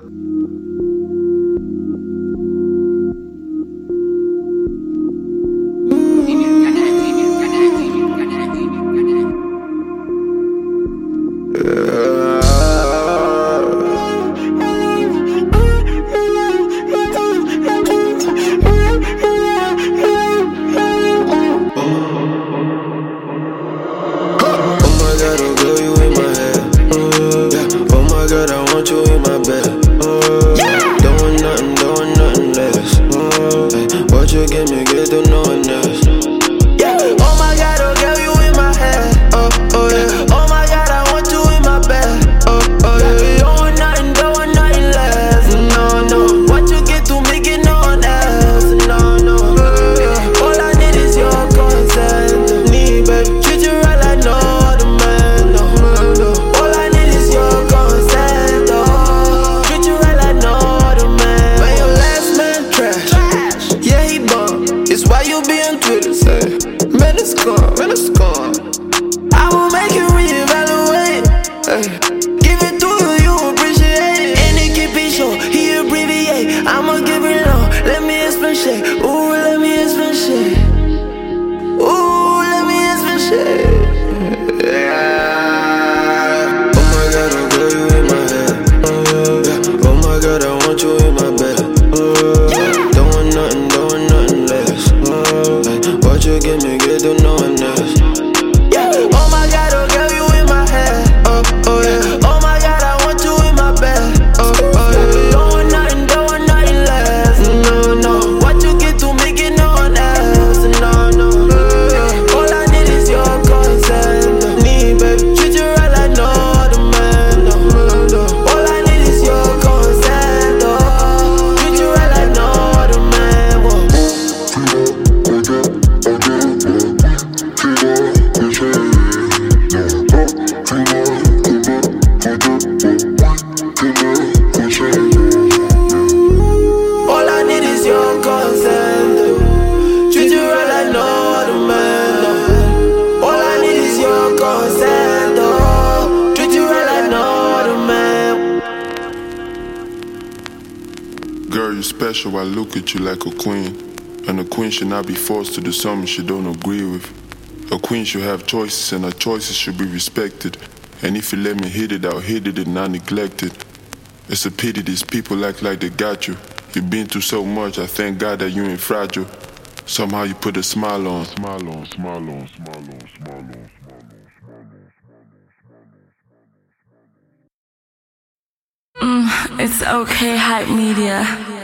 Special, I look at you like a queen, and a queen should not be forced to do something she don't agree with. A queen should have choices, and her choices should be respected. And if you let me hit it, I'll hit it and not neglect it. It's a pity these people act like they got you. You've been through so much, I thank God that you ain't fragile. Somehow you put a smile on. Smile on, smile on, smile on, smile on, smile on. It's okay, Hype Media.